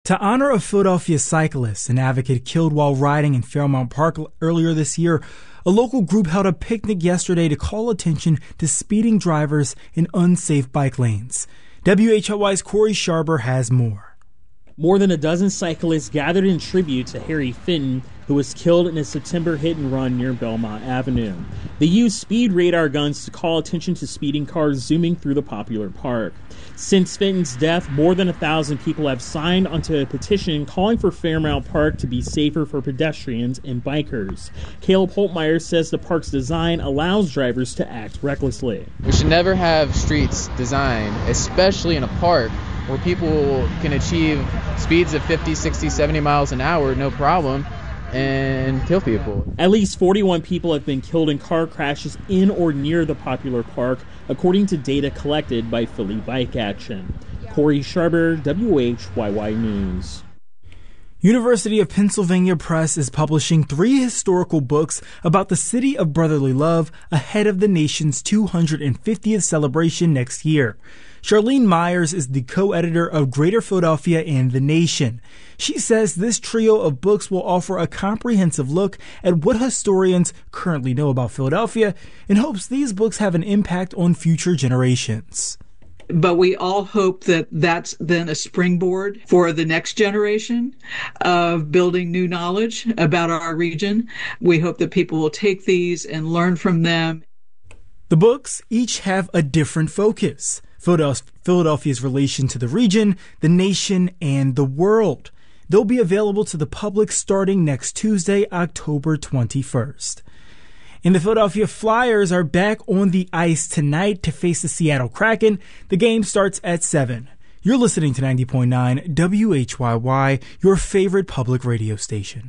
To honor a Philadelphia cyclist and advocate killed while riding in Fairmount Park earlier this year, a local group held a picnic yesterday to call attention to speeding drivers in unsafe bike lanes. WHYY's Corey Sharber has more. More than a dozen cyclists gathered in tribute to Harry Fenton, who was killed in a September hit-and-run near Belmont Avenue. They used speed radar guns to call attention to speeding cars zooming through the popular park. Since Fenton's death, more than 1,000 people have signed onto a petition calling for Fairmount Park to be safer for pedestrians and bikers. Caleb Holtmeyer says the park's design allows drivers to act recklessly. We should never have streets designed, especially in a park, where people can achieve speeds of 50, 60, 70 miles an hour, no problem, and kill people. At least 41 people have been killed in car crashes in or near the popular park, according to data collected by Philly Bike Action. Corey Sharber, WHYY News. University of Pennsylvania Press is publishing 3 historical books about the city of brotherly love ahead of the nation's 250th celebration next year. Charlene Myers is the co-editor of Greater Philadelphia and The Nation. She says this trio of books will offer a comprehensive look at what historians currently know about Philadelphia and hopes these books have an impact on future generations. But we all hope that that's then a springboard for the next generation of building new knowledge about our region. We hope that people will take these and learn from them. The books each have a different focus: Philadelphia's relation to the region, the nation, and the world. They'll be available to the public starting next Tuesday, October 21st. And the Philadelphia Flyers are back on the ice tonight to face the Seattle Kraken. The game starts at 7. You're listening to 90.9 WHYY, your favorite public radio station.